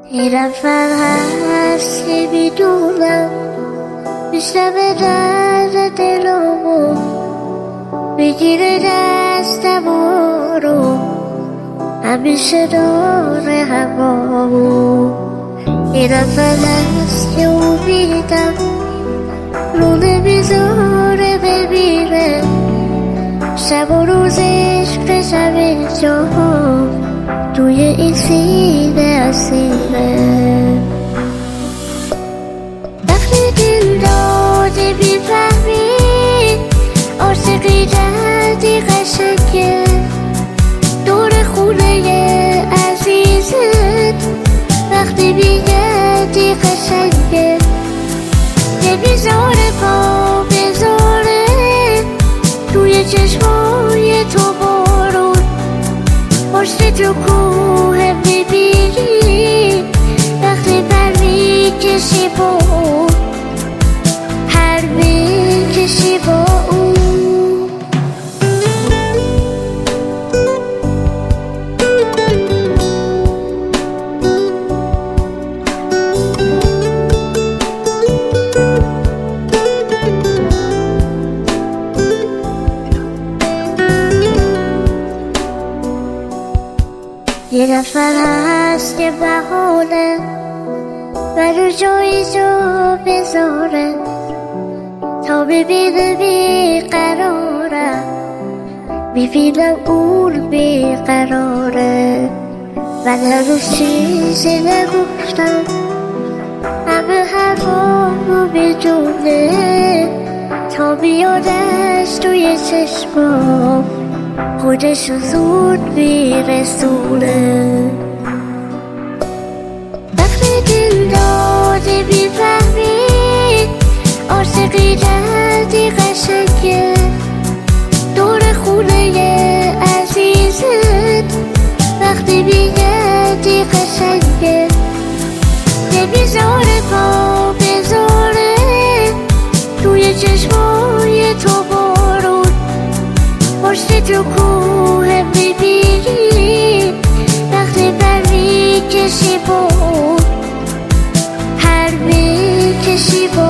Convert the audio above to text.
یه نفر هست که میدونم میشنوه درد دلمو، میگیره دستمو رو همیشه داره همامو. یه نفر هست که امیدم رو نمیذاره بمیره، شب و روزش همه جا توی این سینه اسیره. وقتی دل داده میفهمی عاشقی دردی قشنگه، دور خونه عزیزت وقتی میگردی قشنگه، نمیذاره پا بذاره توی چشمای تو بارون، پشت تو کوه میبینی وقتی پر میکشی با اون، پر میکشی با اون. یه نفر هست که بهانه منو جایی جا بذاره تا ببینه بیقرارم، میبینم اون بیقراره. من هنوز چیزی نگفتم، همه حرفامو میدونه، تا بیادش توی چشمام خودشو زود میرسونه. وقتی دل داده میفهمی عاشقی دردی قشنگه، دور خونه عزیزت وقتی میگردی قشنگه، نمیذاره پا بذاره توی چشمای تو بارون، پشت تو کوه میبینی وقتی پر میکشی با اون، پر میکشی با